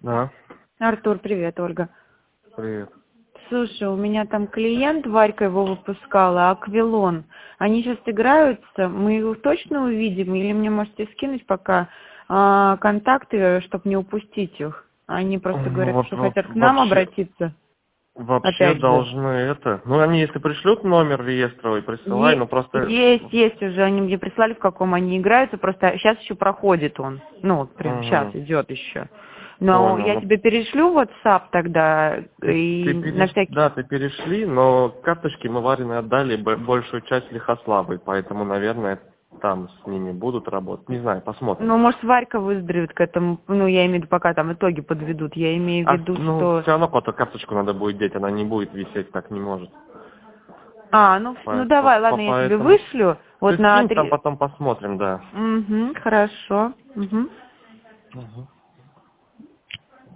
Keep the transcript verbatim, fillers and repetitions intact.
Да, Артур, привет, Ольга. привет. Слушай, у меня там клиент, Варька его выпускала, Аквилон. Они сейчас играются, мы его точно увидим? Или мне можете скинуть пока а, контакты, чтобы не упустить их? Они просто Ну, говорят, вот, что вот, хотят к нам вообще, обратиться. вообще Опять же. должны это... Ну, они если пришлют номер реестровый, присылай, Есть, но просто... есть, есть уже, они мне прислали, в каком они играются, просто сейчас еще проходит он, ну, вот прям сейчас Угу, идет еще. Но понял. я Ну, тебе перешлю в WhatsApp тогда, ты, и ты на переш... всякий... Да, ты перешли, но карточки мы Вариной отдали б- большую часть Лихославой, поэтому, наверное, там с ними будут работать. Не знаю, посмотрим. Ну, может, Варька выздоровеет к этому, ну, я имею в виду, пока там итоги подведут, я имею в А, виду, ну, что... все равно потом карточку надо будет деть, она не будет висеть, так не может. А, ну, ну По- по- давай, по- ладно, я тебе Поэтому... вышлю, вот Ты на скинь, там три... потом посмотрим, да. Угу, хорошо. Угу. Угу.